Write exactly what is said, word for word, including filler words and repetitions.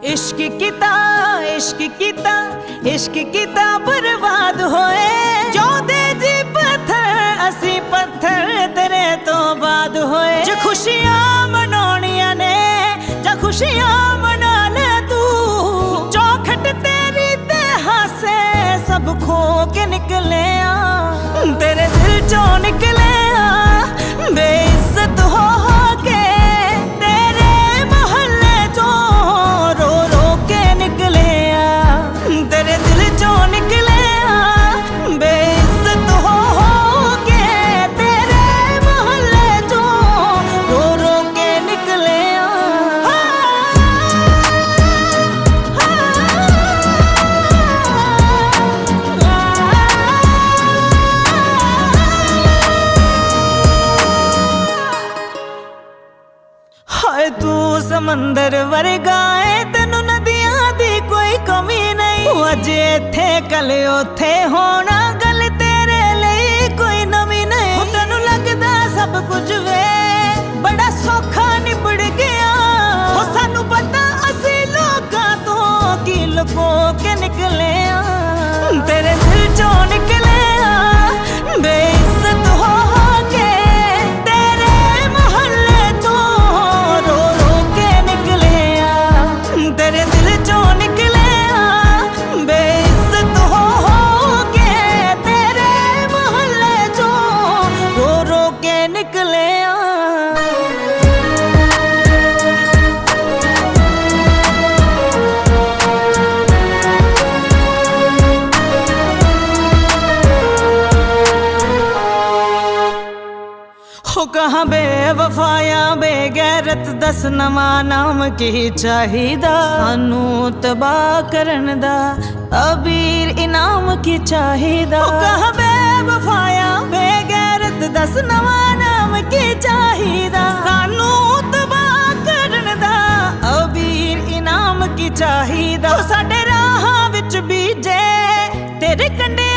इश्क कीता इश्क कीता इश्क कीता बर्बाद होए जो दे जी पत्थर असी पत्थर तेरे तो बाद होए जो खुशियां मनाउणियां ने जा खुशियां मना ले तू चौखट तेरी ते हासे सब खो के निकले आ तेरे दिल चों निकले आ बेइज्जत हो के तेरे मोहल्ले चों रो रो के निकले आ तेरे दिल चों निकले आ बेइज्जत हो के तेरे मोहल्ले चों रो रो के निकले आ हाय तू समंदर वर्गा है तेनू नदियां दी कोई कमी नहीं अज इत्थे कल उथे होना गल तेरे लिए कोई नवी नहीं तेनू लगदा सब कुछ वे बड़ा सौखा निबड़ गया हो सानू पता असी लोकां तो की लुको के निकले आ तेरे दिल चों निकले आ बेइज्जत हो के तेरे मोहल्ले चों रो रो के निकले आ तेरे दिल चों निकले आ बेइज्जत हो के तेरे मोहल्ले चों रो रो के निकले आ हो कहाँ बेवफाया बेगैरत दस नवा नाम की चाहिदा सानू तबाह करन दा अबीर इनाम की चाहिदा हो कहाँ बेवफाया बेगैरत दस नवा नाम की चाहिदा सानू तबाह करन दा अबीर इनाम की चाहिदा साडे राहां विच बीजे तेरे कंडे